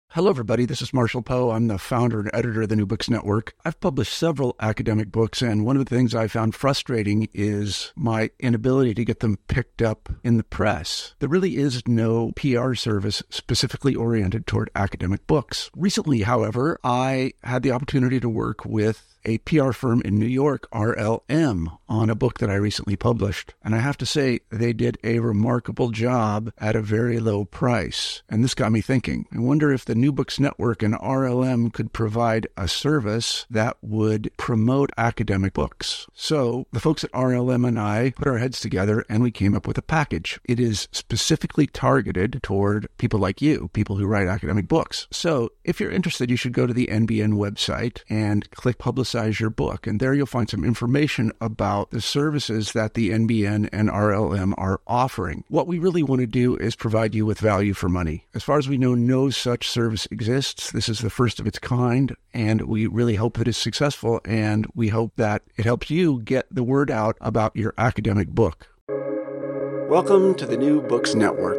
Hello, everybody. This is Marshall Poe. I'm the founder and editor of the New Books Network. I've published several academic books, and one of the things I found frustrating is my inability to get them picked up in the press. There really is no PR service specifically oriented toward academic books. Recently, however, I had the opportunity to work with a PR firm in New York, RLM, on a book that I recently published. And I have to say, they did a remarkable job at a very low price. And this got me thinking. I wonder if the New Books Network and RLM could provide a service that would promote academic books. So the folks at RLM and I put our heads together and we came up with a package. It is specifically targeted toward people like you, people who write academic books. So if you're interested, you should go to the NBN website and click Publicize Your Book. And there you'll find some information about the services that the NBN and RLM are offering. What we really want to do is provide you with value for money. As far as we know, no such service exists. This is the first of its kind, and we really hope that it's successful, and we hope that it helps you get the word out about your academic book. Welcome to the New Books Network.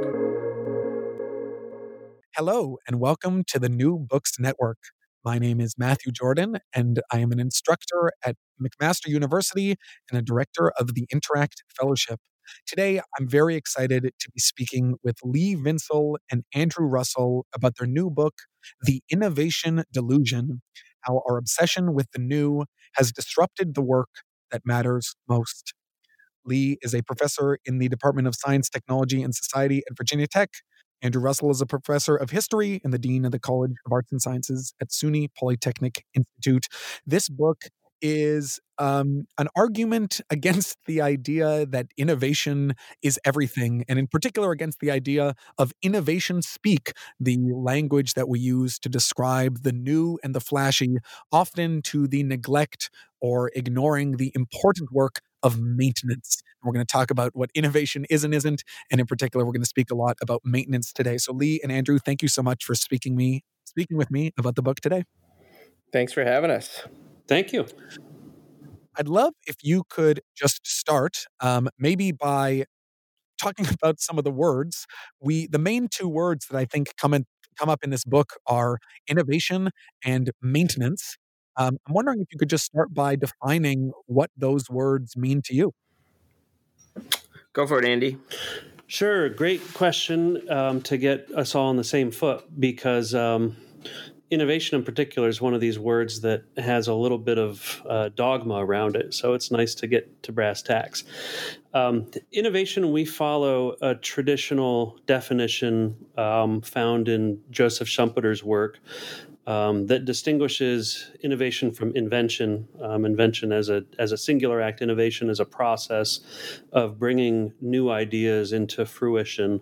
Hello, and welcome to the New Books Network. My name is Matthew Jordan, and I am an instructor at McMaster University and a director of the Interact Fellowship. Today, I'm very excited to be speaking with Lee Vinsel and Andrew Russell about their new book, The Innovation Delusion: How Our Obsession with the New Has Disrupted the Work That Matters Most. Lee is a professor in the Department of Science, Technology, and Society at Virginia Tech. Andrew Russell is a professor of history and the dean of the College of Arts and Sciences at SUNY Polytechnic Institute. This book is an argument against the idea that innovation is everything, and in particular against the idea of innovation speak, the language that we use to describe the new and the flashy, often to the neglect or ignoring the important work of maintenance. We're going to talk about what innovation is and isn't, and in particular, we're going to speak a lot about maintenance today. So Lee and Andrew, thank you so much for speaking with me about the book today. Thanks for having us. Thank you. I'd love if you could just start maybe by talking about some of the words. The main two words that I think come up in this book are innovation and maintenance. I'm wondering if you could just start by defining what those words mean to you. Go for it, Andy. Sure. Great question to get us all on the same foot, because innovation in particular is one of these words that has a little bit of dogma around it. So it's nice to get to brass tacks. Innovation, we follow a traditional definition found in Joseph Schumpeter's work that distinguishes innovation from invention. Invention as a singular act, innovation as a process of bringing new ideas into fruition.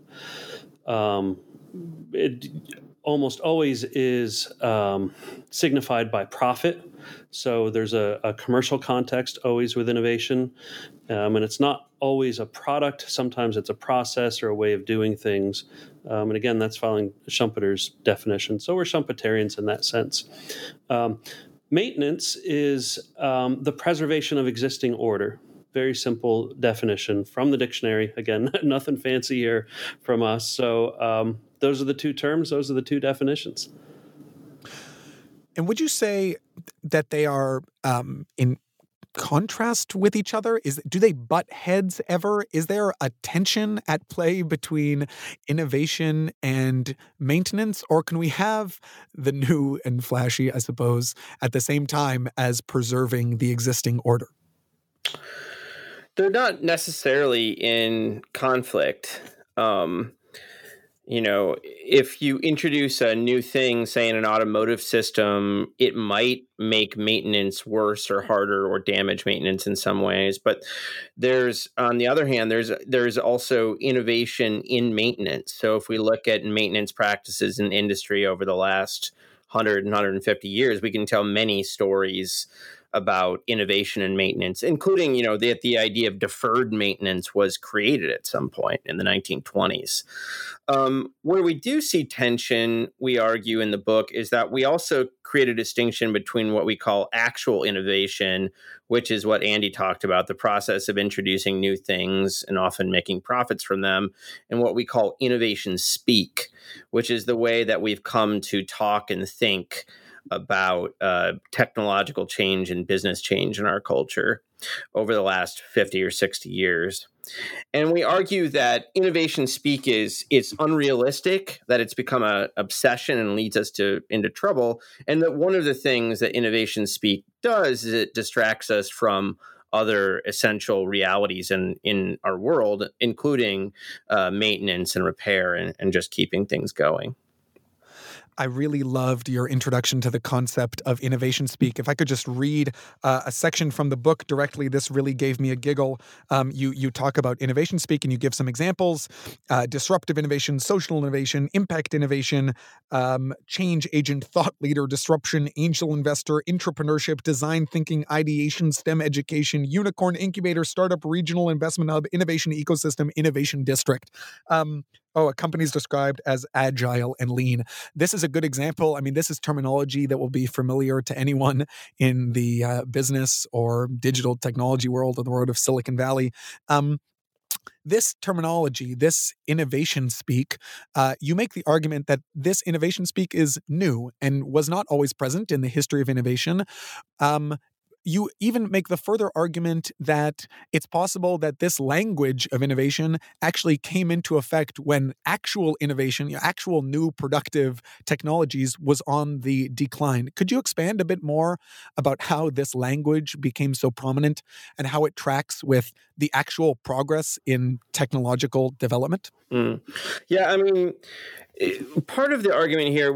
It almost always is signified by profit. So there's a commercial context always with innovation. And it's not always a product. Sometimes it's a process or a way of doing things. And again, that's following Schumpeter's definition. So we're Schumpeterians in that sense. Maintenance is the preservation of existing order. Very simple definition from the dictionary. Again, nothing fancy here from us. So those are the two terms. Those are the two definitions. And would you say that they are in contrast with each other? Do they butt heads ever? Is there a tension at play between innovation and maintenance? Or can we have the new and flashy, I suppose, at the same time as preserving the existing order? They're not necessarily in conflict. If you introduce a new thing, say in an automotive system, it might make maintenance worse or harder or damage maintenance in some ways. But on the other hand, there's also innovation in maintenance. So if we look at maintenance practices in industry over the last 100 and 150 years, we can tell many stories about innovation and maintenance, including, that the idea of deferred maintenance was created at some point in the 1920s. Where we do see tension, we argue in the book, is that we also create a distinction between what we call actual innovation, which is what Andy talked about, the process of introducing new things and often making profits from them, and what we call innovation speak, which is the way that we've come to talk and think about technological change and business change in our culture over the last 50 or 60 years. And we argue that innovation speak is unrealistic, that it's become an obsession and leads us into trouble, and that one of the things that innovation speak does is it distracts us from other essential realities in our world, including maintenance and repair and just keeping things going. I really loved your introduction to the concept of innovation speak. If I could just read a section from the book directly, this really gave me a giggle. You talk about innovation speak and you give some examples: disruptive innovation, social innovation, impact innovation, change agent, thought leader, disruption, angel investor, entrepreneurship, design thinking, ideation, STEM education, unicorn, incubator, startup, regional investment hub, innovation ecosystem, innovation district. A company's described as agile and lean. This is a good example. I mean, this is terminology that will be familiar to anyone in the business or digital technology world or the world of Silicon Valley. This terminology, this innovation speak, you make the argument that this innovation speak is new and was not always present in the history of innovation. You even make the further argument that it's possible that this language of innovation actually came into effect when actual innovation, actual new productive technologies was on the decline. Could you expand a bit more about how this language became so prominent and how it tracks with the actual progress in technological development? Yeah, I mean, part of the argument here,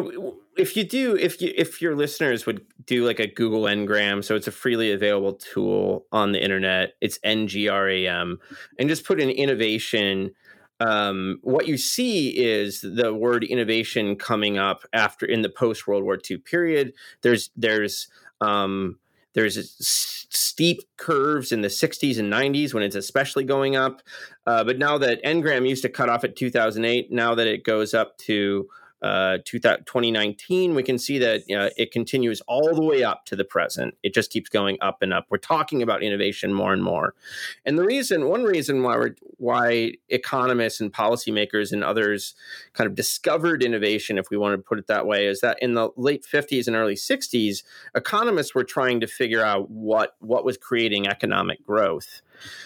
if your listeners would do like a Google Ngram, so it's a freely available tool on the internet, it's NGRAM, and just put in innovation, what you see is the word innovation coming up after in the post World War II period. There's steep curves in the 60s and 90s when it's especially going up. But now that Ngram used to cut off at 2008, now that it goes up to 2019, we can see that it continues all the way up to the present. It just keeps going up and up. We're talking about innovation more and more. And one reason why economists and policymakers and others kind of discovered innovation, if we want to put it that way, is that in the late 50s and early 60s, economists were trying to figure out what was creating economic growth.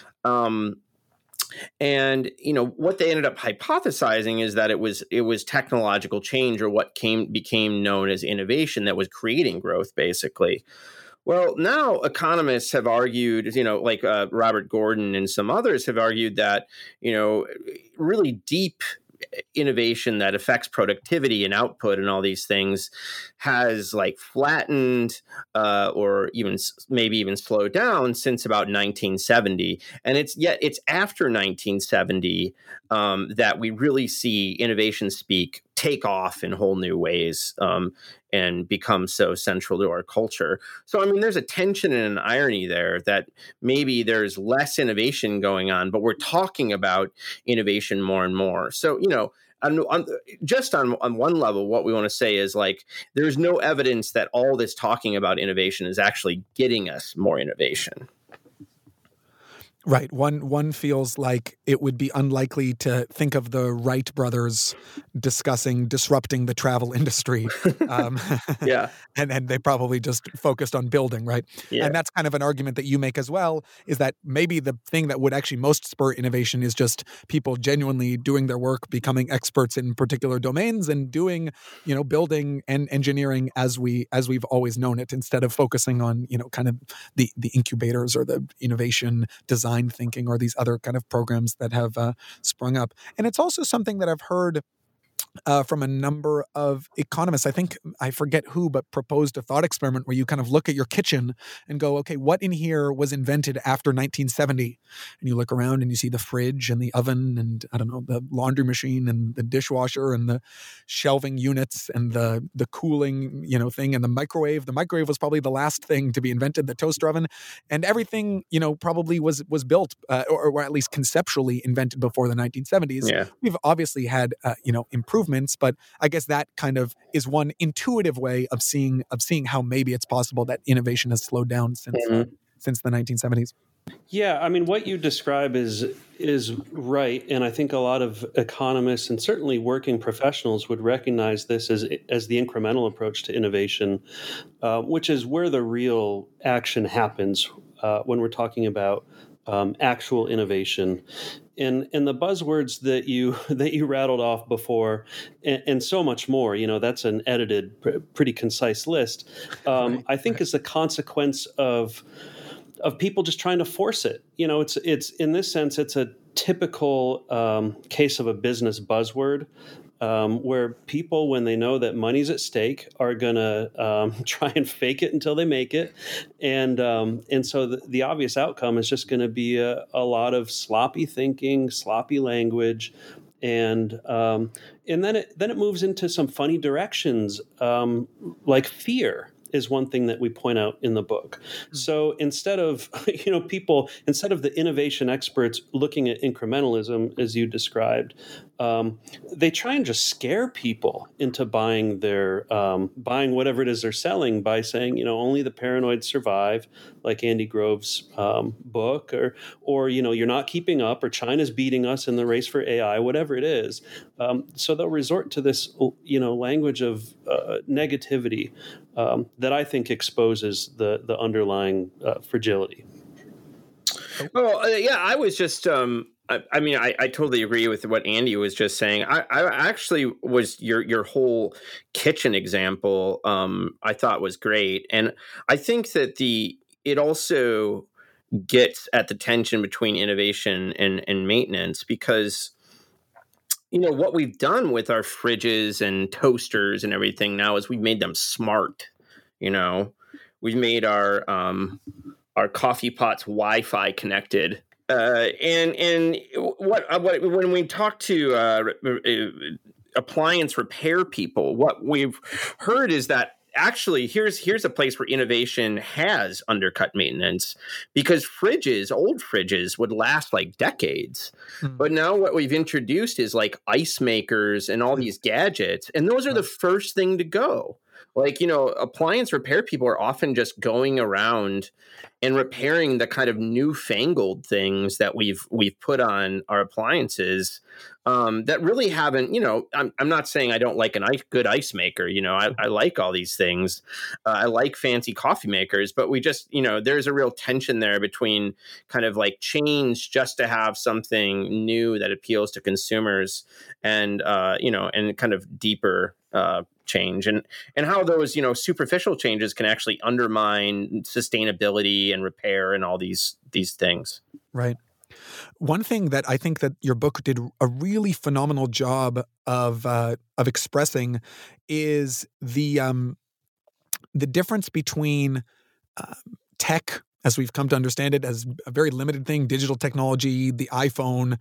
And what they ended up hypothesizing is that it was technological change, or what became known as innovation, that was creating growth, basically. Well, now economists have argued, like Robert Gordon and some others have argued that really deep innovation that affects productivity and output and all these things has like flattened or maybe even slowed down since about 1970. And it's after 1970 that we really see innovation speak take off in whole new ways and become so central to our culture. So, I mean, there's a tension and an irony there that maybe there's less innovation going on, but we're talking about innovation more and more. So, on one level, what we want to say is like, there's no evidence that all this talking about innovation is actually getting us more innovation. Right. One feels like it would be unlikely to think of the Wright brothers discussing disrupting the travel industry. Yeah. And they probably just focused on building, right? Yeah. And that's kind of an argument that you make as well, is that maybe the thing that would actually most spur innovation is just people genuinely doing their work, becoming experts in particular domains and doing, building and engineering as we've always known it, instead of focusing on, kind of the incubators or the innovation design thinking or these other kind of programs that have sprung up. And it's also something that I've heard from a number of economists. I think, I forget who, but proposed a thought experiment where you kind of look at your kitchen and go, okay, what in here was invented after 1970? And you look around and you see the fridge and the oven and, I don't know, the laundry machine and the dishwasher and the shelving units and the cooling, thing, and the microwave. The microwave was probably the last thing to be invented, the toaster oven, and everything, probably was built or at least conceptually invented before the 1970s. Yeah. We've obviously had, improvements, but I guess that kind of is one intuitive way of seeing how maybe it's possible that innovation has slowed down since the 1970s. Yeah, I mean, what you describe is right, and I think a lot of economists and certainly working professionals would recognize this as the incremental approach to innovation, which is where the real action happens when we're talking about actual innovation. And the buzzwords that you rattled off before, and so much more, that's an edited, pretty concise list. I think is the consequence of people just trying to force it. It's in this sense, it's a typical case of a business buzzword. Where people, when they know that money's at stake, are going to try and fake it until they make it, and so the obvious outcome is just going to be a lot of sloppy thinking, sloppy language, and then it moves into some funny directions, like fear is one thing that we point out in the book. So instead of the innovation experts looking at incrementalism as you described, they try and just scare people into buying whatever it is they're selling by saying, only the paranoid survive, like Andy Grove's book, or you're not keeping up, or China's beating us in the race for AI, whatever it is. So they'll resort to this, language of negativity that I think exposes the underlying fragility. Well, yeah, I was just, I totally agree with what Andy was just saying. I actually was your whole kitchen example, I thought was great. And I think that it also gets at the tension between innovation and maintenance, because what we've done with our fridges and toasters and everything now is we've made them smart. We've made our coffee pots Wi-Fi connected. And what when we talk to appliance repair people, what we've heard is that actually here's a place where innovation has undercut maintenance, because old fridges would last like decades. But now what we've introduced is like ice makers and all these gadgets, and those are the first thing to go. Like, appliance repair people are often just going around and repairing the kind of newfangled things that we've put on our appliances that really haven't, I'm not saying I don't like good ice maker. I like all these things. I like fancy coffee makers, but we just, there's a real tension there between kind of like change just to have something new that appeals to consumers and kind of deeper change, and how those superficial changes can actually undermine sustainability and repair and all these things. Right. One thing that I think that your book did a really phenomenal job of expressing is the difference between tech, as we've come to understand it, as a very limited thing, digital technology, the iPhone,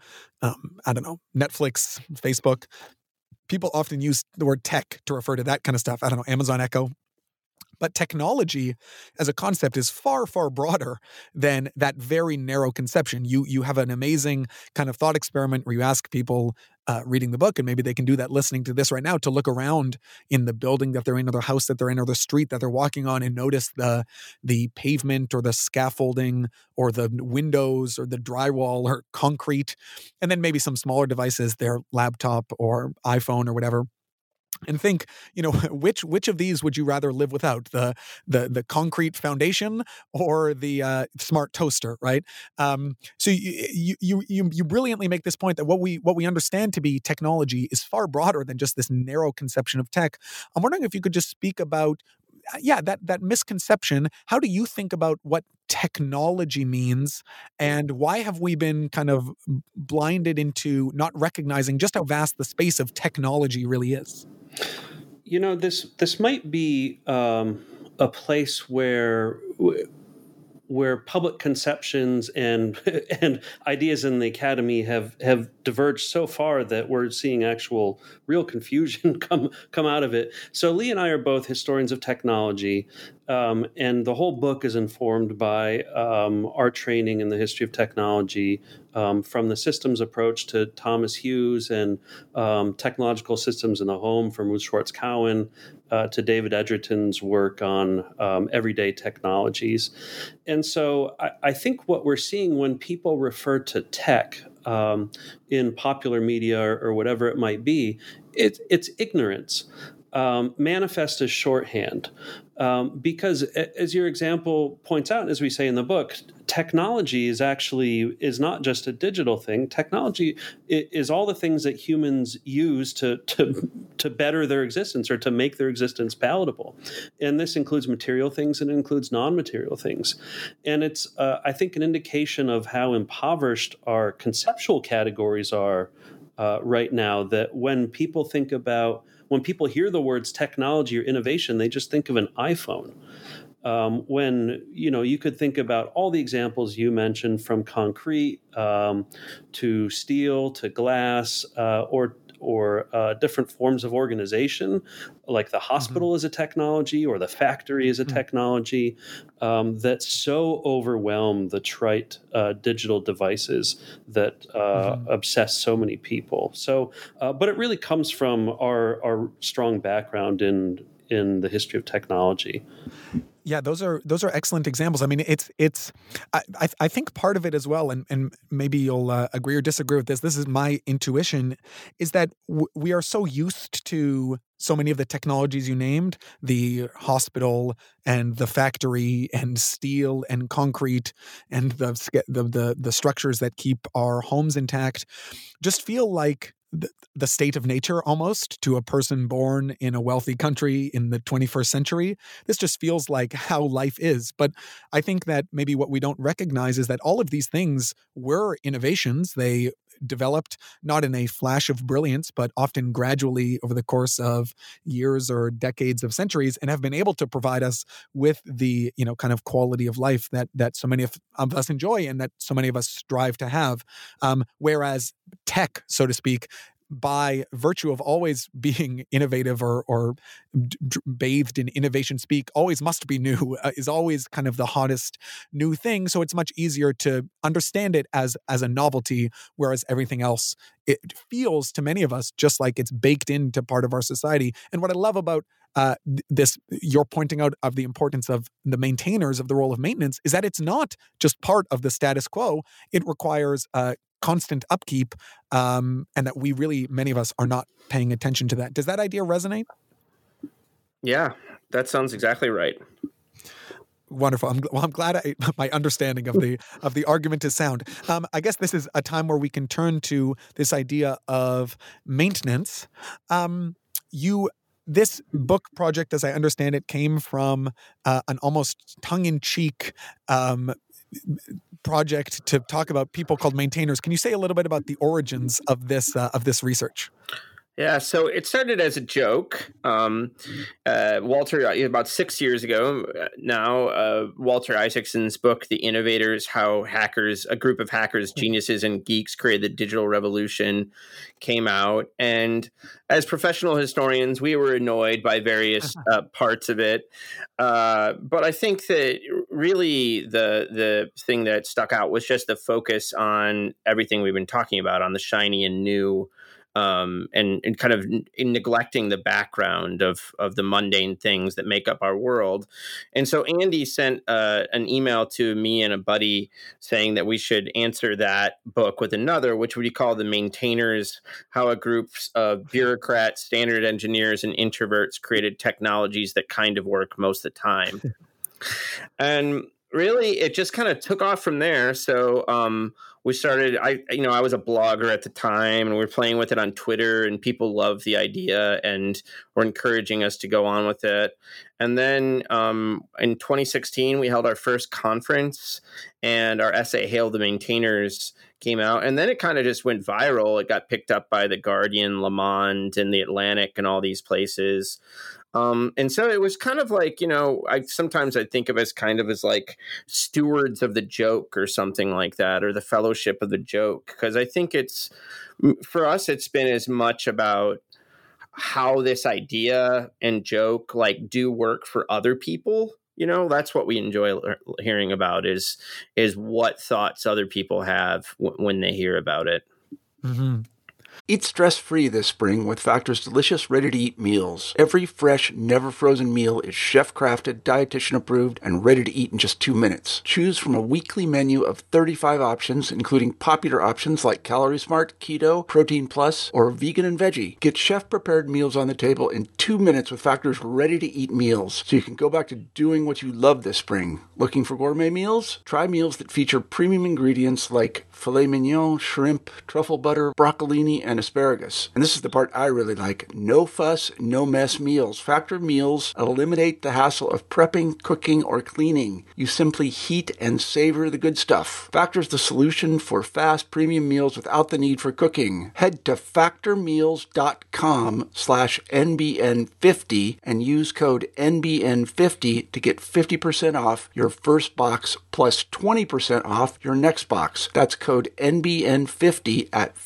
Netflix, Facebook. People often use the word tech to refer to that kind of stuff. Amazon Echo. But technology as a concept is far, far broader than that very narrow conception. You have an amazing kind of thought experiment where you ask people reading the book, and maybe they can do that listening to this right now, to look around in the building that they're in, or the house that they're in, or the street that they're walking on, and notice the pavement or the scaffolding or the windows or the drywall or concrete, and then maybe some smaller devices, their laptop or iPhone or whatever. And think, which of these would you rather live without? The concrete foundation or the smart toaster, right? So you brilliantly make this point that what we understand to be technology is far broader than just this narrow conception of tech. I'm wondering if you could just speak about that misconception. How do you think about what technology means, and why have we been kind of blinded into not recognizing just how vast the space of technology really is? This might be a place where public conceptions and and ideas in the academy have diverged so far that we're seeing actual real confusion come out of it. So Lee and I are both historians of technology, and the whole book is informed by our training in the history of technology, from the systems approach to Thomas Hughes and technological systems in the home from Ruth Schwartz-Cowan, to David Edgerton's work on everyday technologies. And so I think what we're seeing when people refer to tech in popular media or whatever it might be, it's ignorance. Manifest as shorthand. Because as your example points out, as we say in the book, technology is not just a digital thing. Technology is all the things that humans use to better their existence or to make their existence palatable. And this includes material things and it includes non-material things. And it's, I think, an indication of how impoverished our conceptual categories are right now, that when people hear the words technology or innovation, they just think of an iPhone. When you could think about all the examples you mentioned, from concrete to steel to glass, or different forms of organization, like the hospital is a technology or the factory is a technology, that so overwhelm the trite digital devices that obsess so many people. So, but it really comes from our strong background in the history of technology. Yeah, those are excellent examples. I mean, I think part of it as well, and maybe you'll agree or disagree with this. This is my intuition, is that we are so used to so many of the technologies you named, the hospital and the factory and steel and concrete and the structures that keep our homes intact, just feel like the state of nature almost to a person born in a wealthy country in the 21st century. This just feels like how life is. But I think that maybe what we don't recognize is that all of these things were innovations. They developed not in a flash of brilliance, but often gradually over the course of years or decades of centuries, and have been able to provide us with the, kind of quality of life that so many of us enjoy and that so many of us strive to have. Whereas tech, so to speak, by virtue of always being innovative or bathed in innovation speak, always must be new, is always kind of the hottest new thing. So it's much easier to understand it as a novelty, whereas everything else, it feels to many of us just like it's baked into part of our society. And what I love about this, you're pointing out of the importance of the maintainers of the role of maintenance, is that it's not just part of the status quo. It requires constant upkeep, and that many of us are not paying attention to that. Does that idea resonate? Yeah, that sounds exactly right. Wonderful. I'm glad my understanding of the argument is sound. I guess this is a time where we can turn to this idea of maintenance. This book project, as I understand it, came from an almost tongue-in-cheek project to talk about people called maintainers. Can you say a little bit about the origins of this research? Yeah, so it started as a joke. Walter, about 6 years ago now, Walter Isaacson's book, The Innovators, How a group of hackers, geniuses, and geeks created the digital revolution, came out. And as professional historians, we were annoyed by various parts of it. But I think that really the thing that stuck out was just the focus on everything we've been talking about, on the shiny and new, and kind of in neglecting the background of the mundane things that make up our world. And so Andy sent an email to me and a buddy saying that we should answer that book with another, which would be called The Maintainers, How a Group of Bureaucrats, Standard Engineers, and Introverts Created Technologies That Kind of Work Most of the Time. And really, it just kind of took off from there. So we started. I was a blogger at the time, and we were playing with it on Twitter, and people loved the idea and were encouraging us to go on with it. And then in 2016, we held our first conference, and our essay "Hail the Maintainers" came out, and then it kind of just went viral. It got picked up by The Guardian, Le Monde, and The Atlantic, and all these places. And so it was kind of like, sometimes I think of us kind of as like stewards of the joke or something like that, or the fellowship of the joke. Because I think for us, it's been as much about how this idea and joke like do work for other people. That's what we enjoy hearing about is what thoughts other people have when they hear about it. Mm-hmm. Eat stress-free this spring with Factor's delicious, ready-to-eat meals. Every fresh, never-frozen meal is chef-crafted, dietitian-approved, and ready to eat in just 2 minutes. Choose from a weekly menu of 35 options, including popular options like Calorie Smart, Keto, Protein Plus, or Vegan and Veggie. Get chef-prepared meals on the table in 2 minutes with Factor's ready-to-eat meals, so you can go back to doing what you love this spring. Looking for gourmet meals? Try meals that feature premium ingredients like filet mignon, shrimp, truffle butter, broccolini, and asparagus. And this is the part I really like. No fuss, no mess meals. Factor meals eliminate the hassle of prepping, cooking, or cleaning. You simply heat and savor the good stuff. Factor's the solution for fast premium meals without the need for cooking. Head to factormeals.com/NBN50 and use code NBN50 to get 50% off your first box plus 20% off your next box. That's code NBN50 at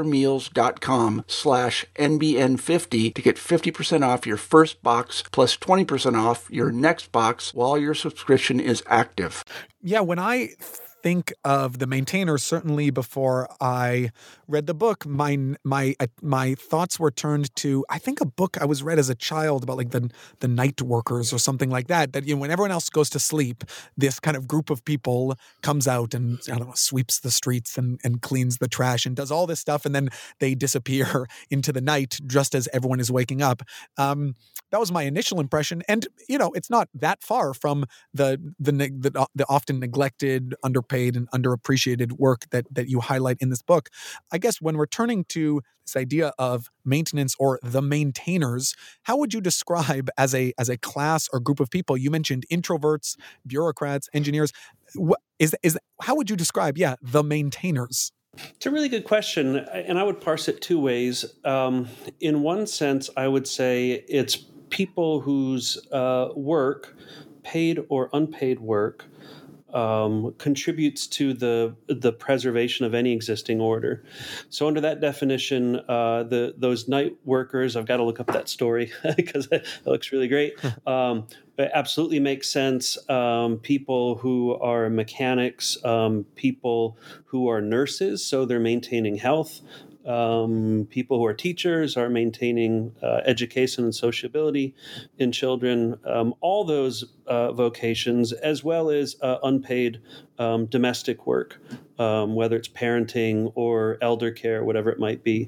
factormeals.com/NBN50 to get 50% off your first box plus 20% off your next box while your subscription is active. Yeah, when I think of The Maintainer, certainly before I read the book, my thoughts were turned to, I think, a book I was read as a child about like the night workers or something like that. That when everyone else goes to sleep, this kind of group of people comes out and sweeps the streets and cleans the trash and does all this stuff, and then they disappear into the night just as everyone is waking up. That was my initial impression, and it's not that far from the often neglected, underpaid, and underappreciated work that you highlight in this book. I guess when we're turning to this idea of maintenance or the maintainers, how would you describe as a class or group of people? You mentioned introverts, bureaucrats, engineers. How would you describe, the maintainers? It's a really good question, and I would parse it two ways. In one sense, I would say it's people whose work, paid or unpaid work, contributes to the preservation of any existing order. So under that definition, those night workers, I've got to look up that story because it looks really great. It absolutely makes sense. People who are mechanics, people who are nurses, so they're maintaining health. People who are teachers are maintaining education and sociability in children, all those vocations, as well as unpaid domestic work, whether it's parenting or elder care, whatever it might be.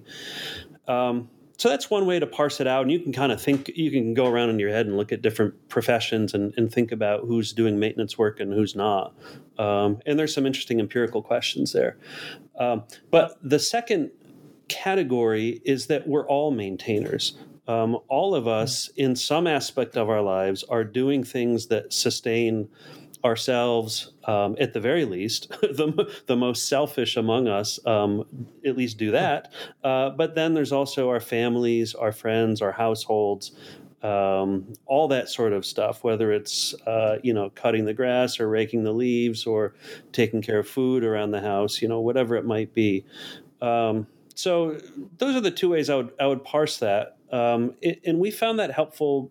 So that's one way to parse it out. And you can kind of you can go around in your head and look at different professions and think about who's doing maintenance work and who's not. And there's some interesting empirical questions there. But the second category is that we're all maintainers. All of us, in some aspect of our lives, are doing things that sustain ourselves, at the very least. The most selfish among us at least do that. But then there's also our families, our friends, our households, all that sort of stuff, whether it's, cutting the grass or raking the leaves or taking care of food around the house, whatever it might be. So those are the two ways I would parse that. And we found that helpful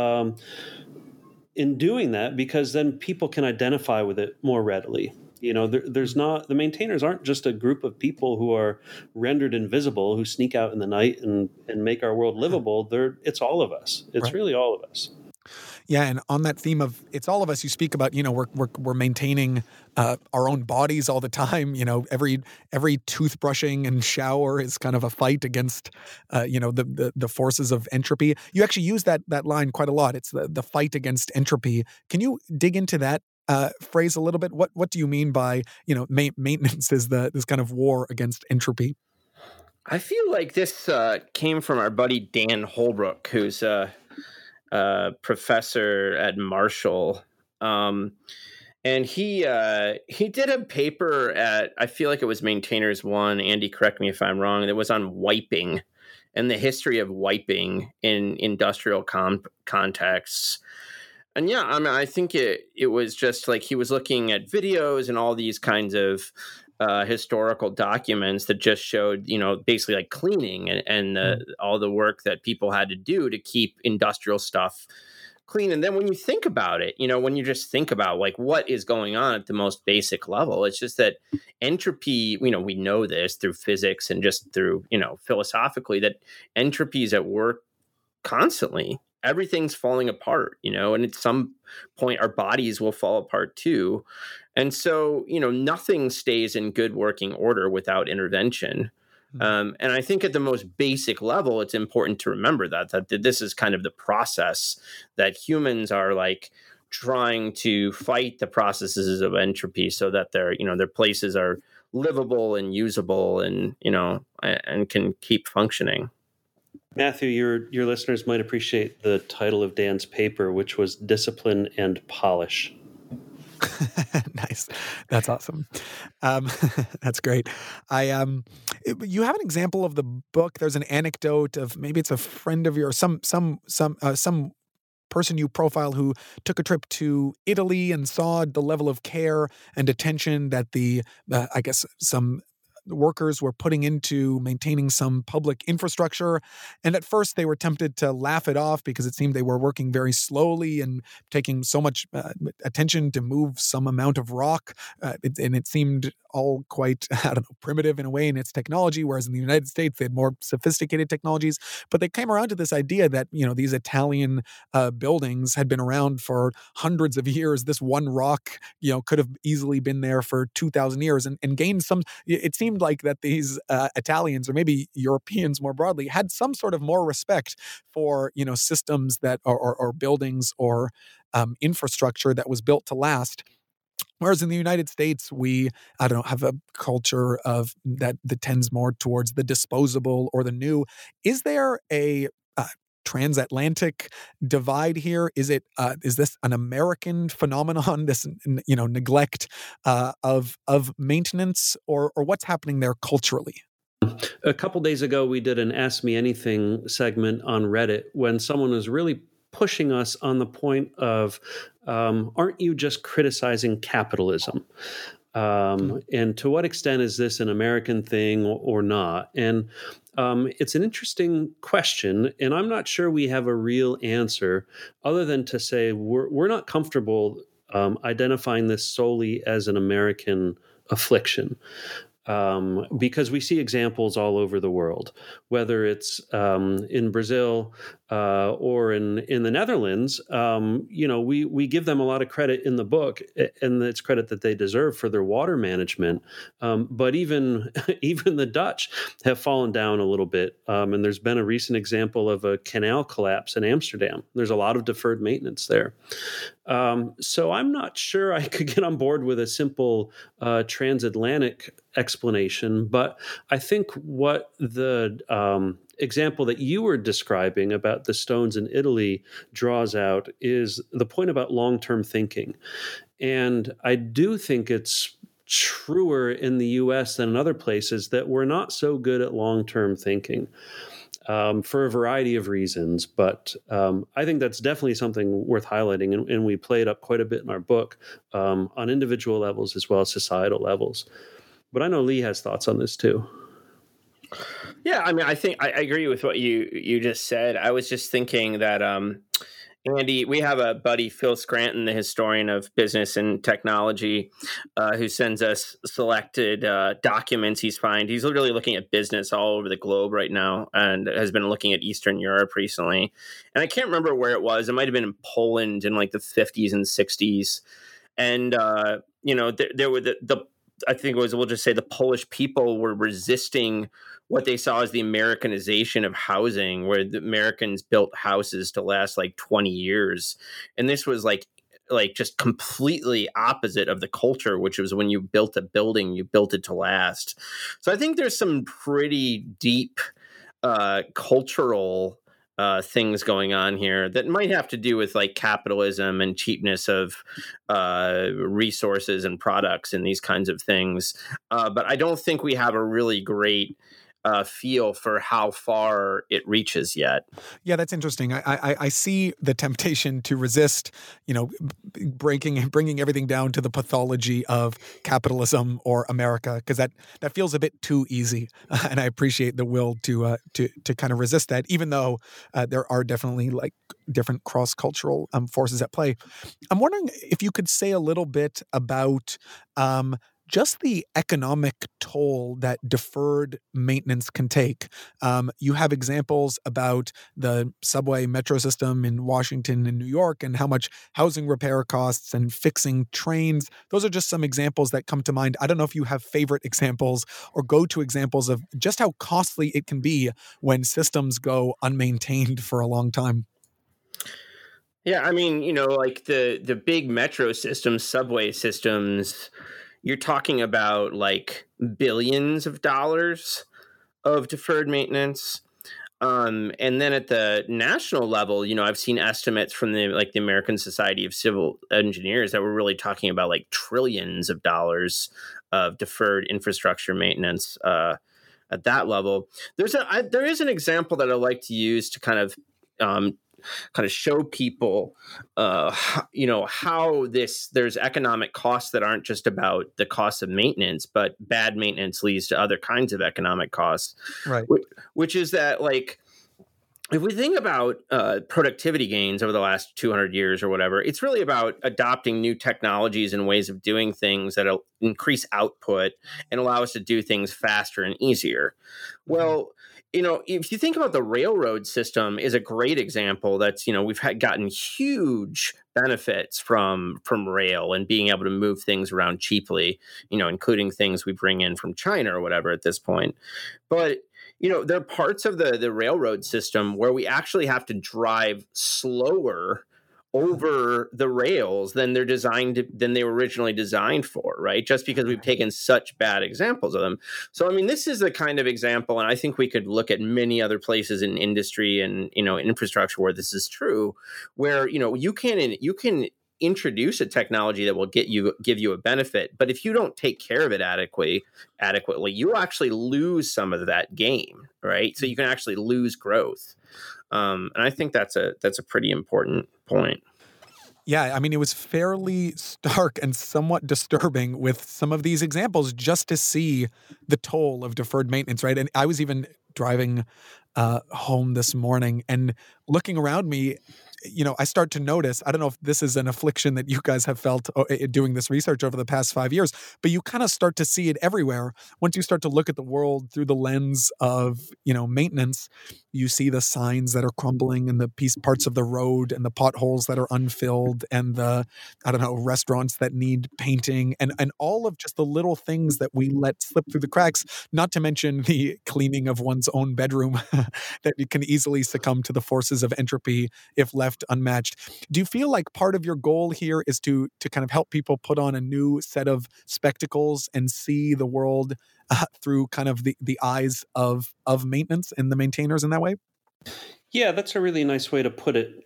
in doing that because then people can identify with it more readily. The maintainers aren't just a group of people who are rendered invisible, who sneak out in the night and make our world livable. It's all of us. It's really all of us. Yeah, and on that theme of it's all of us, you speak about, we're maintaining our own bodies all the time. Every toothbrushing and shower is kind of a fight against, the forces of entropy. You actually use that line quite a lot. It's the fight against entropy. Can you dig into that phrase a little bit? What do you mean by, maintenance is this kind of war against entropy? I feel like this came from our buddy Dan Holbrook, who's a professor at Marshall. And he did a paper at, I feel like it was Maintainers One. Andy, correct me if I'm wrong. That was on wiping and the history of wiping in industrial contexts. And yeah, I mean, I think it was just like he was looking at videos and all these kinds of historical documents that just showed, basically like cleaning and all the work that people had to do to keep industrial stuff clean. And then when you think about it, when you just think about like what is going on at the most basic level, it's just that entropy, we know this through physics and just through, philosophically, that entropy is at work constantly. Everything's falling apart, and at some point our bodies will fall apart too. And so, nothing stays in good working order without intervention. And I think at the most basic level, it's important to remember that this is kind of the process that humans are like trying to fight the processes of entropy so that their places are livable and usable and, and can keep functioning. Matthew, your listeners might appreciate the title of Dan's paper, which was Discipline and Polish. Nice. That's awesome. That's great. You have an example of the book. There's an anecdote of, maybe it's a friend of yours, some person you profile who took a trip to Italy and saw the level of care and attention that some workers were putting into maintaining some public infrastructure. And at first they were tempted to laugh it off because it seemed they were working very slowly and taking so much attention to move some amount of rock. And it seemed all quite, primitive in a way in its technology, whereas in the United States, they had more sophisticated technologies. But they came around to this idea that, these Italian buildings had been around for hundreds of years. This one rock, could have easily been there for 2,000 years and gained some, it seemed like that these Italians, or maybe Europeans more broadly, had some sort of more respect for, systems that or buildings or infrastructure that was built to last. Whereas in the United States, we, have a culture of that tends more towards the disposable or the new. Is there a transatlantic divide here? Is this an American phenomenon, this neglect of maintenance, or what's happening there culturally? A couple days ago, we did an Ask Me Anything segment on Reddit when someone was really pushing us on the point of, aren't you just criticizing capitalism? And to what extent is this an American thing or not? And it's an interesting question, and I'm not sure we have a real answer other than to say we're not comfortable identifying this solely as an American affliction. Because we see examples all over the world, whether it's in Brazil or in the Netherlands. We give them a lot of credit in the book, and it's credit that they deserve for their water management. But even the Dutch have fallen down a little bit, and there's been a recent example of a canal collapse in Amsterdam. There's a lot of deferred maintenance there. So I'm not sure I could get on board with a simple transatlantic explanation, but I think what the example that you were describing about the stones in Italy draws out is the point about long-term thinking. And I do think it's truer in the U.S. than in other places that we're not so good at long-term thinking. For a variety of reasons, but I think that's definitely something worth highlighting, and we play it up quite a bit in our book on individual levels as well as societal levels. But I know Lee has thoughts on this too. Yeah, I mean, I think I agree with what you just said. I was just thinking that, Andy, we have a buddy, Phil Scranton, the historian of business and technology, who sends us selected documents he's found. He's literally looking at business all over the globe right now and has been looking at Eastern Europe recently. And I can't remember where it was. It might have been in Poland in like the 50s and 60s. And, there were I think it was, we'll just say the Polish people were resisting what they saw as the Americanization of housing, where the Americans built houses to last like 20 years. And this was like like just completely opposite of the culture, which was when you built a building, you built it to last. So I think there's some pretty deep cultural things going on here that might have to do with like capitalism and cheapness of resources and products and these kinds of things. But I don't think we have a really great feel for how far it reaches yet. Yeah, that's interesting. I see the temptation to resist, bringing everything down to the pathology of capitalism or America, because that feels a bit too easy. And I appreciate the will to kind of resist that, even though there are definitely like different cross-cultural forces at play. I'm wondering if you could say a little bit about just the economic toll that deferred maintenance can take. You have examples about the subway metro system in Washington and New York and how much housing repair costs and fixing trains. Those are just some examples that come to mind. I don't know if you have favorite examples or go-to examples of just how costly it can be when systems go unmaintained for a long time. Yeah, I mean, like the big metro systems, subway systems, you're talking about like billions of dollars of deferred maintenance. And then at the national level, I've seen estimates from the American Society of Civil Engineers that we're really talking about like trillions of dollars of deferred infrastructure maintenance at that level. There is an example that I like to use to kind of show people, how there's economic costs that aren't just about the cost of maintenance, but bad maintenance leads to other kinds of economic costs. Right. Which is that, like, if we think about productivity gains over the last 200 years or whatever, it's really about adopting new technologies and ways of doing things that'll increase output and allow us to do things faster and easier. Well, if you think about the railroad system is a great example that's, we've gotten huge benefits from rail and being able to move things around cheaply, including things we bring in from China or whatever at this point. But, there are parts of the railroad system where we actually have to drive slower over the rails than they were originally designed for, right? Just because we've taken such bad examples of them. So, I mean, this is the kind of example, and I think we could look at many other places in industry and, infrastructure where this is true, where, you can introduce a technology that will give you a benefit, but if you don't take care of it adequately, you'll actually lose some of that game, right? So you can actually lose growth. And I think that's a pretty important point. Yeah, I mean, it was fairly stark and somewhat disturbing with some of these examples just to see the toll of deferred maintenance, right? And I was even driving home this morning and looking around me, I start to notice, I don't know if this is an affliction that you guys have felt doing this research over the past 5 years, but you kind of start to see it everywhere. Once you start to look at the world through the lens of, maintenance, you see the signs that are crumbling and the parts of the road and the potholes that are unfilled and the, restaurants that need painting and all of just the little things that we let slip through the cracks, not to mention the cleaning of one's own bedroom that you can easily succumb to the forces of entropy if left unmatched. Do you feel like part of your goal here is to kind of help people put on a new set of spectacles and see the world through kind of the eyes of maintenance and the maintainers in that way? Yeah, that's a really nice way to put it.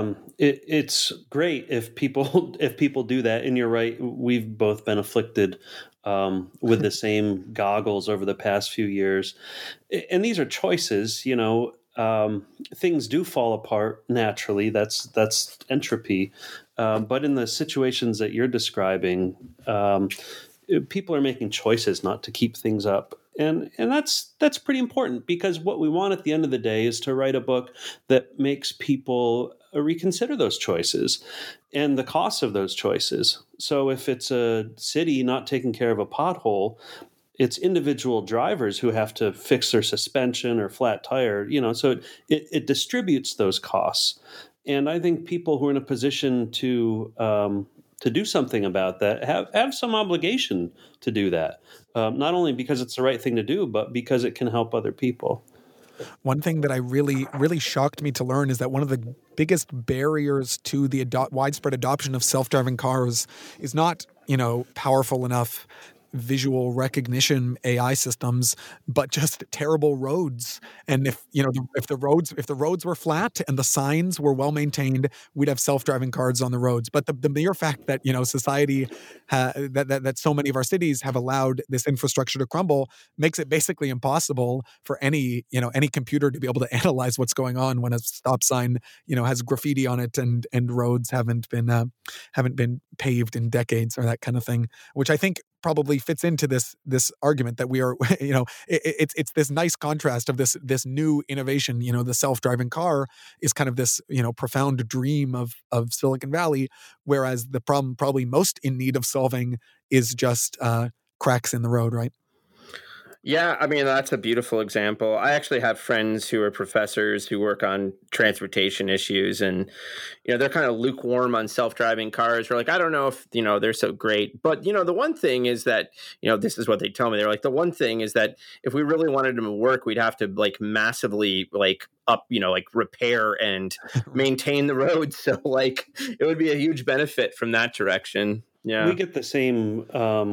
It's great if people do that. And you're right, we've both been afflicted with the same goggles over the past few years. And these are choices, things do fall apart naturally. That's entropy. But in the situations that you're describing, people are making choices not to keep things up. And that's pretty important, because what we want at the end of the day is to write a book that makes people reconsider those choices and the costs of those choices. So if it's a city not taking care of a pothole, it's individual drivers who have to fix their suspension or flat tire, so it distributes those costs. And I think people who are in a position to do something about that have some obligation to do that. Not only because it's the right thing to do, but because it can help other people. One thing that I really shocked me to learn is that one of the biggest barriers to the widespread adoption of self-driving cars is not, powerful enough visual recognition AI systems, but just terrible roads. And if the roads were flat and the signs were well maintained, we'd have self-driving cars on the roads. But the mere fact that society that so many of our cities have allowed this infrastructure to crumble makes it basically impossible for any computer to be able to analyze what's going on when a stop sign has graffiti on it and roads haven't been paved in decades or that kind of thing, which I think probably fits into this argument that we are, it's this nice contrast of this new innovation. The self-driving car is kind of this, profound dream of Silicon Valley, whereas the problem probably most in need of solving is just cracks in the road, right? Yeah, I mean, that's a beautiful example. I actually have friends who are professors who work on transportation issues, and they're kind of lukewarm on self-driving cars. We're like, I don't know if they're so great, but the one thing is that this is what they tell me. They're like, the one thing is that if we really wanted them to work, we'd have to massively repair and maintain the roads. So it would be a huge benefit from that direction. Yeah, we get the same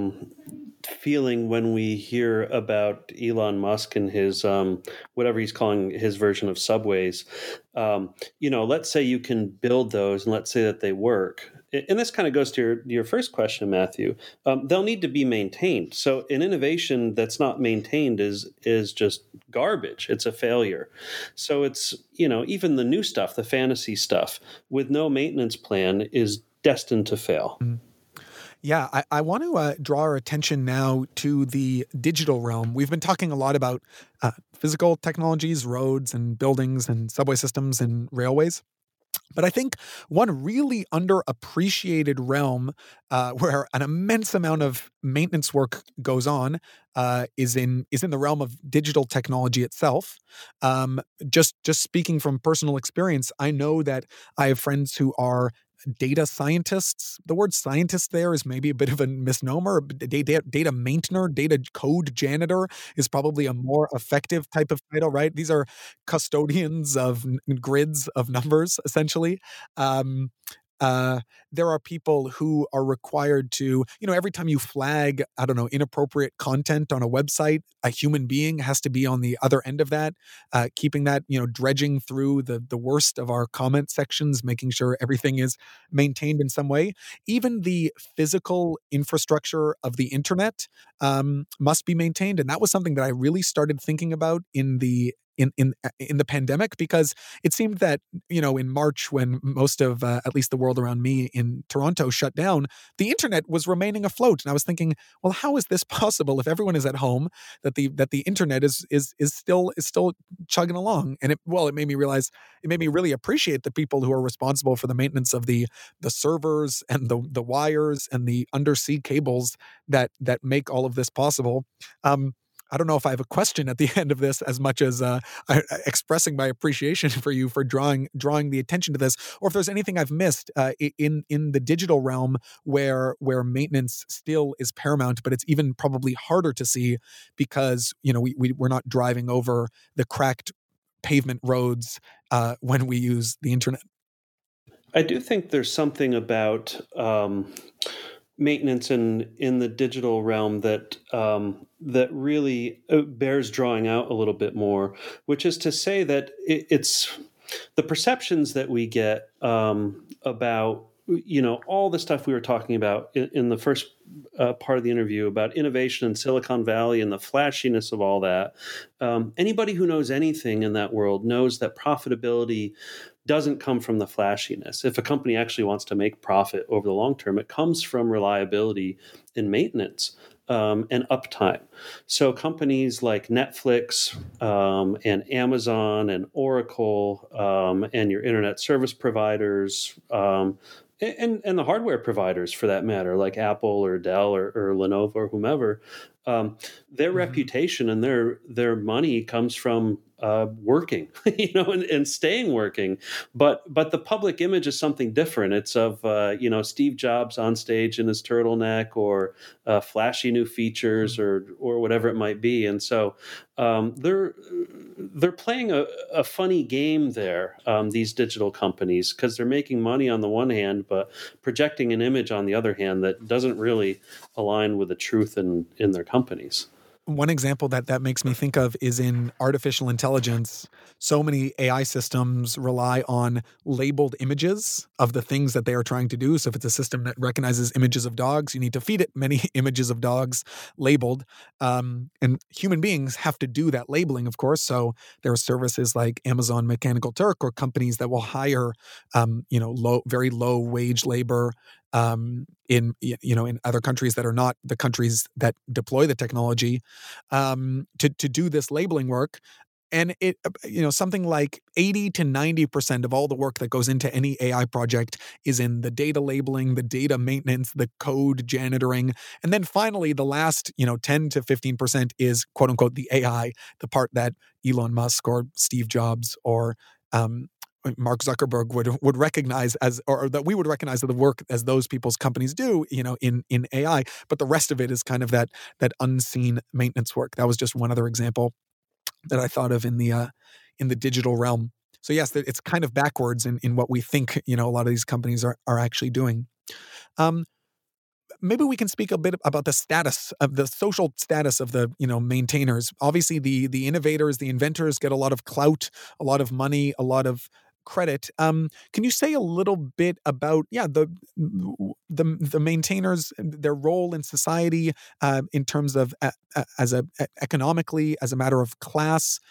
feeling when we hear about Elon Musk and his whatever he's calling his version of subways. Let's say you can build those, and let's say that they work. And this kind of goes to your first question, Matthew. They'll need to be maintained. So an innovation that's not maintained is just garbage. It's a failure. So it's even the new stuff, the fantasy stuff, with no maintenance plan is destined to fail. Mm-hmm. Yeah, I want to draw our attention now to the digital realm. We've been talking a lot about physical technologies, roads and buildings and subway systems and railways. But I think one really underappreciated realm where an immense amount of maintenance work goes on is in the realm of digital technology itself. Just speaking from personal experience, I know that I have friends who are data scientists. The word scientist there is maybe a bit of a misnomer. Data maintainer, data code janitor is probably a more effective type of title, right? These are custodians of grids of numbers, essentially. There are people who are required to, every time you flag, inappropriate content on a website, a human being has to be on the other end of that, keeping that, dredging through the worst of our comment sections, making sure everything is maintained in some way. Even the physical infrastructure of the internet must be maintained. And that was something that I really started thinking about in the pandemic, because it seemed that, in March, when most of, at least the world around me in Toronto shut down, the internet was remaining afloat. And I was thinking, well, how is this possible if everyone is at home, that the internet is still chugging along? And it made me realize, it made me really appreciate the people who are responsible for the maintenance of the servers and the wires and the undersea cables that make all of this possible. I don't know if I have a question at the end of this, as much as expressing my appreciation for you for drawing the attention to this, or if there's anything I've missed in the digital realm where maintenance still is paramount, but it's even probably harder to see because we're not driving over the cracked pavement roads when we use the internet. I do think there's something about maintenance in the digital realm that really bears drawing out a little bit more, which is to say that it's the perceptions that we get about all the stuff we were talking about in the first part of the interview about innovation in Silicon Valley and the flashiness of all that. Anybody who knows anything in that world knows that profitability doesn't come from the flashiness. If a company actually wants to make profit over the long term, it comes from reliability and maintenance and uptime. So companies like Netflix and Amazon and Oracle and your internet service providers and the hardware providers, for that matter, like Apple or Dell or Lenovo or whomever, their reputation and their money comes from working, and staying working. But the public image is something different. It's of Steve Jobs on stage in his turtleneck, or flashy new features, or whatever it might be. And so they're playing a funny game there, these digital companies, because they're making money on the one hand, but projecting an image on the other hand that doesn't really align with the truth in their companies. One example that makes me think of is in artificial intelligence. So many AI systems rely on labeled images of the things that they are trying to do. So if it's a system that recognizes images of dogs, you need to feed it many images of dogs labeled. And human beings have to do that labeling, of course. So there are services like Amazon Mechanical Turk or companies that will hire, very low wage labor in other countries that are not the countries that deploy the technology to do this labeling work. And it, something like 80 to 90% of all the work that goes into any AI project is in the data labeling, the data maintenance, the code janitoring. And then finally, the last, 10 to 15% is quote unquote the AI, the part that Elon Musk or Steve Jobs or Mark Zuckerberg would recognize as, or that we would recognize the work as those people's companies do, in AI. But the rest of it is kind of that unseen maintenance work. That was just one other example that I thought of in the digital realm. So yes, it's kind of backwards in what we think, a lot of these companies are actually doing. Maybe we can speak a bit about the status of the social status of the, maintainers. Obviously, the innovators, the inventors get a lot of clout, a lot of money, a lot of credit. Can you say a little bit about the maintainers, their role in society in terms of economically, as a matter of class?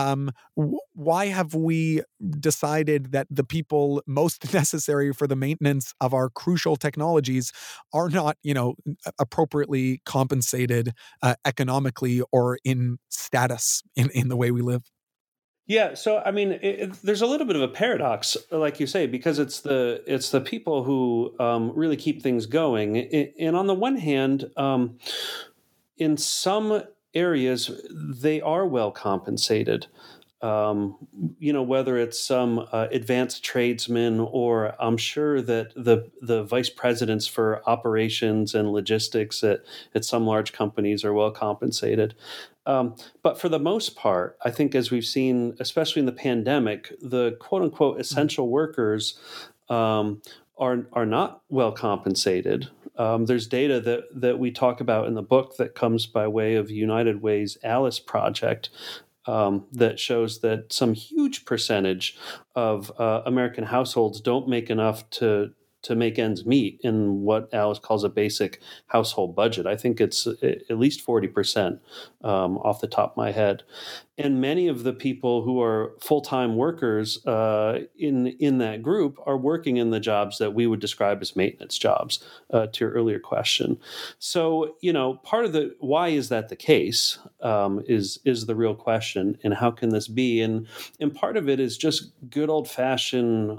Why have we decided that the people most necessary for the maintenance of our crucial technologies are not, appropriately compensated economically or in status in the way we live? Yeah, so I mean, there's a little bit of a paradox, like you say, because it's the people who really keep things going. And on the one hand, in some areas, they are well compensated. Whether it's some advanced tradesmen, or I'm sure that the vice presidents for operations and logistics at some large companies are well compensated. But for the most part, I think, as we've seen, especially in the pandemic, the quote unquote essential workers are not well compensated. There's data that we talk about in the book that comes by way of United Way's Alice project that shows that some huge percentage of American households don't make enough to make ends meet in what Alice calls a basic household budget. I think it's at least 40% off the top of my head. And many of the people who are full-time workers in that group are working in the jobs that we would describe as maintenance jobs, to your earlier question. So, part of the why is that the case is the real question, and how can this be? And part of it is just good old-fashioned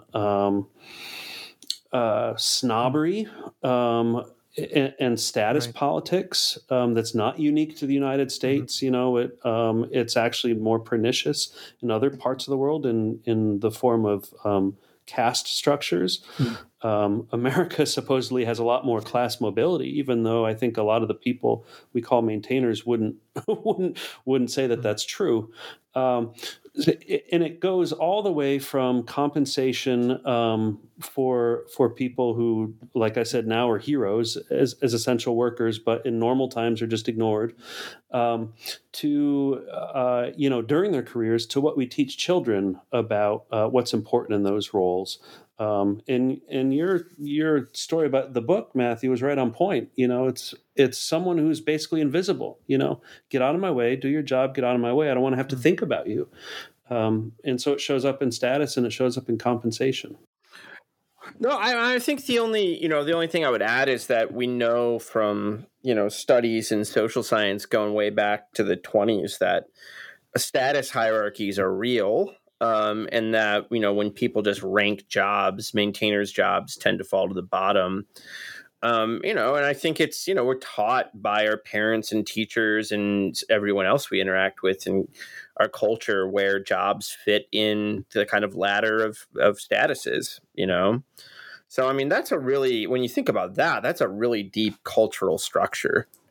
snobbery and status politics that's not unique to the United States. It's actually more pernicious in other parts of the world in the form of caste structures. America supposedly has a lot more class mobility, even though I think a lot of the people we call maintainers wouldn't say that that's true. And it goes all the way from compensation for people who, like I said, now are heroes as essential workers, but in normal times are just ignored, to during their careers, to what we teach children about what's important in those roles. And your story about the book, Matthew, was right on point. It's someone who's basically invisible. Get out of my way, do your job, get out of my way. I don't want to have to think about you. And so it shows up in status, and it shows up in compensation. No, I think the only thing I would add is that we know from, studies in social science going way back to the 1920s that status hierarchies are real. And that, when people just rank jobs, maintainers' jobs tend to fall to the bottom. And I think it's, we're taught by our parents and teachers and everyone else we interact with in our culture where jobs fit in the kind of ladder of statuses, So, I mean, when you think about that, that's a really deep cultural structure.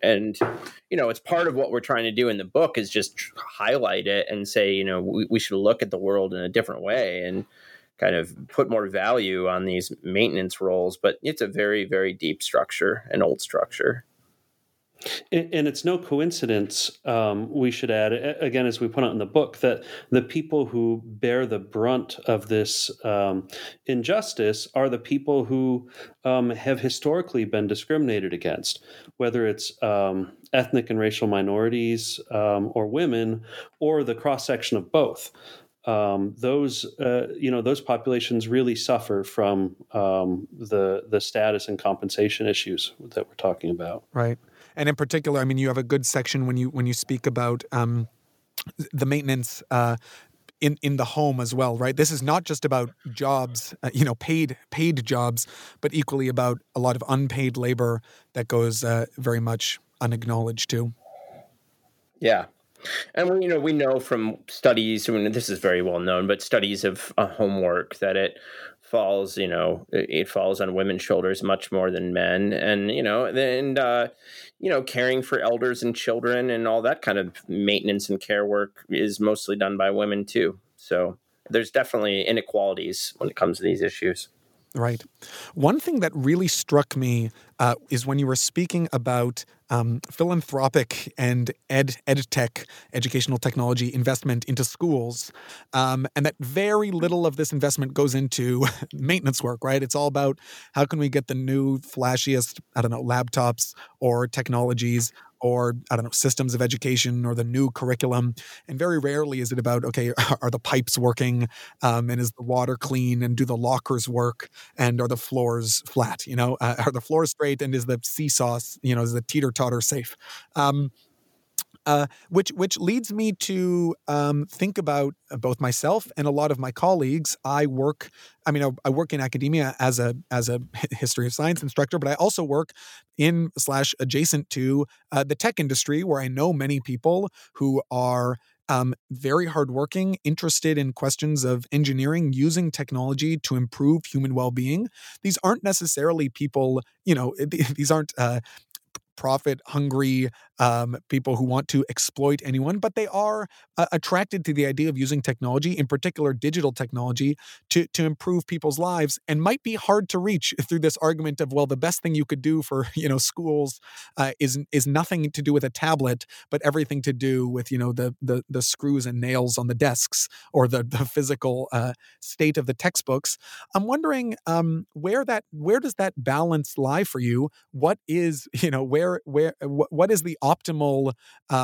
And, it's part of what we're trying to do in the book is just highlight it and say, we should look at the world in a different way and kind of put more value on these maintenance roles. But it's a very, very deep structure, an old structure. And it's no coincidence, we should add, again, as we put out in the book, that the people who bear the brunt of this injustice are the people who have historically been discriminated against, whether it's ethnic and racial minorities or women, or the cross-section of both. Those populations really suffer from the status and compensation issues that we're talking about. Right. And in particular, I mean, you have a good section when you speak about the maintenance in the home as well, right? This is not just about jobs, paid jobs, but equally about a lot of unpaid labor that goes very much unacknowledged too. Yeah. And we know from studies, this is very well known, but studies of homework that it falls on women's shoulders much more than men, and caring for elders and children and all that kind of maintenance and care work is mostly done by women too. So there's definitely inequalities when it comes to these issues. Right. One thing that really struck me is when you were speaking about philanthropic and edtech, educational technology investment into schools, and that very little of this investment goes into maintenance work, right? It's all about how can we get the new flashiest, laptops or technologies or, systems of education or the new curriculum. And very rarely is it about, okay, are the pipes working? And is the water clean? And do the lockers work? And are the floors flat? Are the floors straight? And is the seesaw, is the teeter-totter safe? Which leads me to think about both myself and a lot of my colleagues. I work in academia as a history of science instructor, but I also work in / adjacent to the tech industry, where I know many people who are very hardworking, interested in questions of engineering, using technology to improve human well-being. These aren't necessarily people, these aren't profit-hungry people who want to exploit anyone, but they are attracted to the idea of using technology, in particular digital technology, to improve people's lives, and might be hard to reach through this argument of, well, the best thing you could do for schools is nothing to do with a tablet, but everything to do with the screws and nails on the desks or the physical state of the textbooks. I'm wondering where does that balance lie for you? What is what is the optimal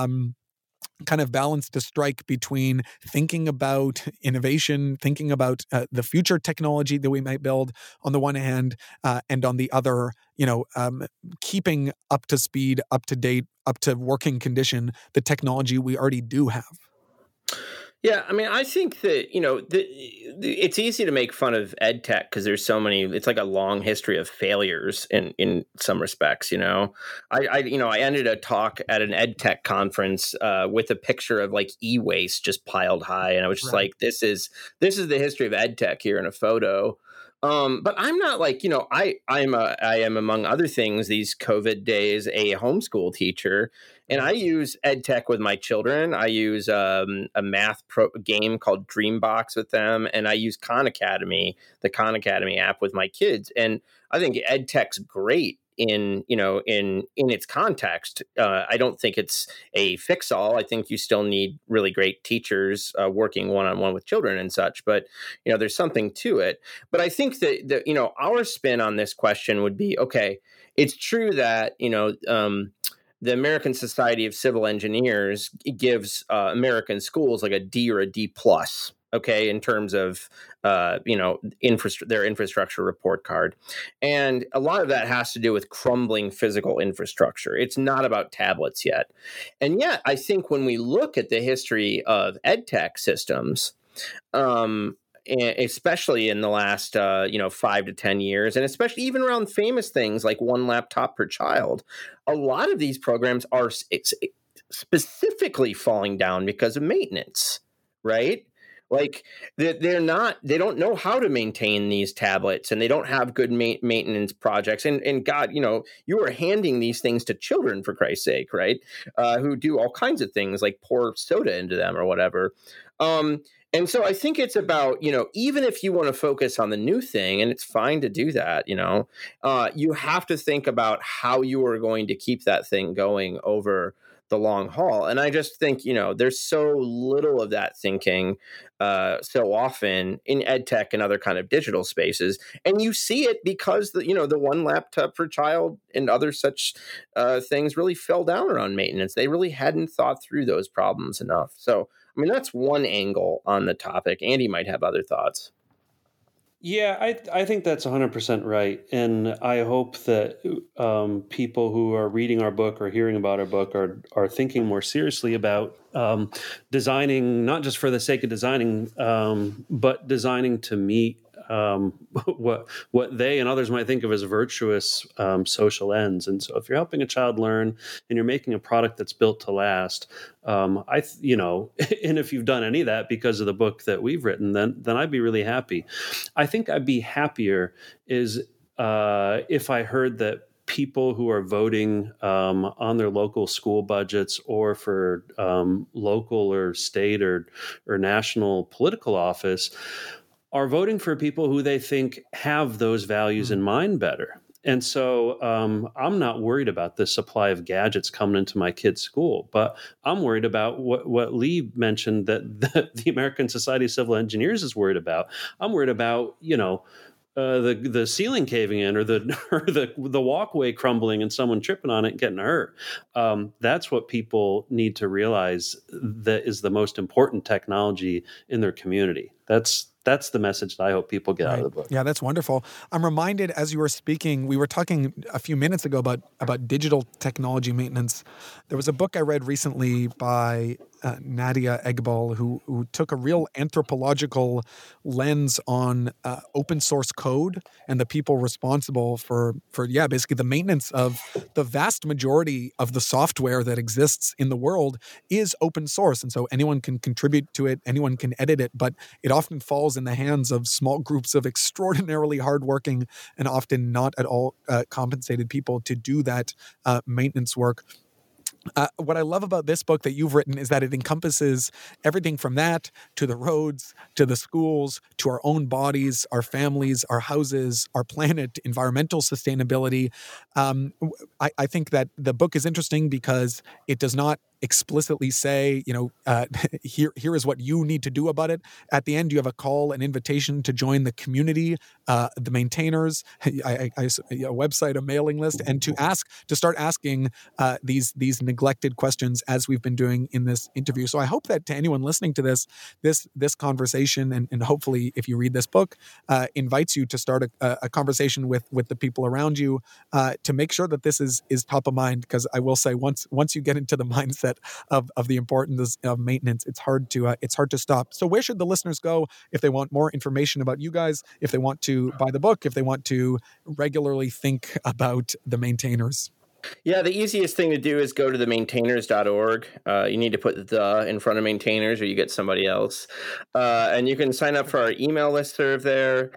kind of balance to strike between thinking about innovation, thinking about the future technology that we might build on the one hand, and on the other, keeping up to speed, up to date, up to working condition, the technology we already do have? Yeah, I think that, it's easy to make fun of ed tech because there's so many, it's like a long history of failures in some respects, I ended a talk at an ed tech conference with a picture of like e-waste just piled high. And I was just like, this is the history of ed tech here in a photo. But I'm not like, I am, among other things, these COVID days, a homeschool teacher, and I use ed tech with my children. I use a math game called Dreambox with them, and I use Khan Academy, the Khan Academy app, with my kids. And I think ed tech's great in its context. I don't think it's a fix-all. I think you still need really great teachers working one-on-one with children and such, but there's something to it. But I think that our spin on this question would be, okay, it's true that the American Society of Civil Engineers gives American schools like a D or a D plus. Okay, in terms of their infrastructure report card, and a lot of that has to do with crumbling physical infrastructure. It's not about tablets yet, and yet I think when we look at the history of edtech systems, especially in the last 5 to 10 years, and especially even around famous things like one laptop per child, a lot of these programs are specifically falling down because of maintenance, right? Like they don't know how to maintain these tablets, and they don't have good maintenance projects. And God, you are handing these things to children, for Christ's sake, right? Who do all kinds of things like pour soda into them or whatever. And so I think it's about, even if you want to focus on the new thing, and it's fine to do that, you have to think about how you are going to keep that thing going over the long haul. And I just think, there's so little of that thinking so often in ed tech and other kind of digital spaces. And you see it because the one laptop per child and other such things really fell down around maintenance. They really hadn't thought through those problems enough. So, I mean, that's one angle on the topic. Andy might have other thoughts. Yeah, I think that's 100% right. And I hope that people who are reading our book or hearing about our book are thinking more seriously about designing, not just for the sake of designing, but designing to meet what they and others might think of as virtuous social ends. And so if you're helping a child learn and you're making a product that's built to last, and if you've done any of that because of the book that we've written, then I'd be really happy. I think I'd be happier is if I heard that people who are voting on their local school budgets or for local or state or national political office are voting for people who they think have those values in mind better. And so I'm not worried about the supply of gadgets coming into my kid's school, but I'm worried about what Lee mentioned that the American Society of Civil Engineers is worried about. I'm worried about, the ceiling caving in or the walkway crumbling and someone tripping on it and getting hurt. That's what people need to realize that is the most important technology in their community. That's the message that I hope people get out of the book. Yeah, that's wonderful. I'm reminded as you were speaking, we were talking a few minutes ago about digital technology maintenance. There was a book I read recently by Nadia Egbal, who took a real anthropological lens on open source code and the people responsible for basically the maintenance of the vast majority of the software that exists in the world is open source. And so anyone can contribute to it, anyone can edit it, but it often falls in the hands of small groups of extraordinarily hardworking and often not at all compensated people to do that maintenance work. What I love about this book that you've written is that it encompasses everything from that to the roads, to the schools, to our own bodies, our families, our houses, our planet, environmental sustainability. I think that the book is interesting because it does not explicitly say, here is what you need to do about it. At the end, you have a call, an invitation to join the community, the maintainers, a website, a mailing list, and to start asking these neglected questions as we've been doing in this interview. So I hope that to anyone listening to this conversation, and hopefully if you read this book, invites you to start a conversation with the people around you to make sure that this is top of mind. Because I will say, once you get into the mindset of the importance of maintenance, it's hard to stop. So where should the listeners go if they want more information about you guys, if they want to buy the book, if they want to regularly think about the maintainers? Yeah, the easiest thing to do is go to the maintainers.org. You need to put the in front of maintainers or you get somebody else. And you can sign up for our email listserv there.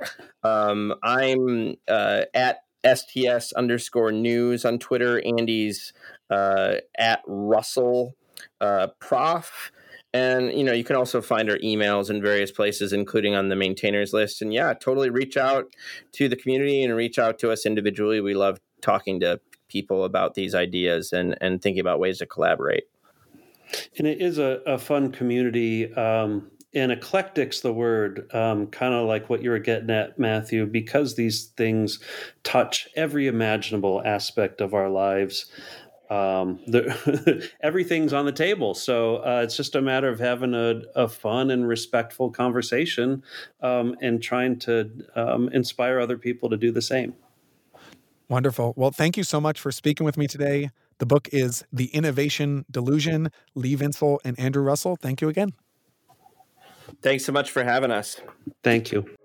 I'm at STS_news on Twitter. Andy's at Russell Prof. And, you can also find our emails in various places, including on the maintainers list. And yeah, totally reach out to the community and reach out to us individually. We love talking to people about these ideas and thinking about ways to collaborate. And it is a fun community. And eclectic's the word, kind of like what you were getting at, Matthew, because these things touch every imaginable aspect of our lives. Everything's on the table. So it's just a matter of having a fun and respectful conversation and trying to inspire other people to do the same. Wonderful. Well, thank you so much for speaking with me today. The book is The Innovation Delusion. Lee Vinsel and Andrew Russell, thank you again. Thanks so much for having us. Thank you.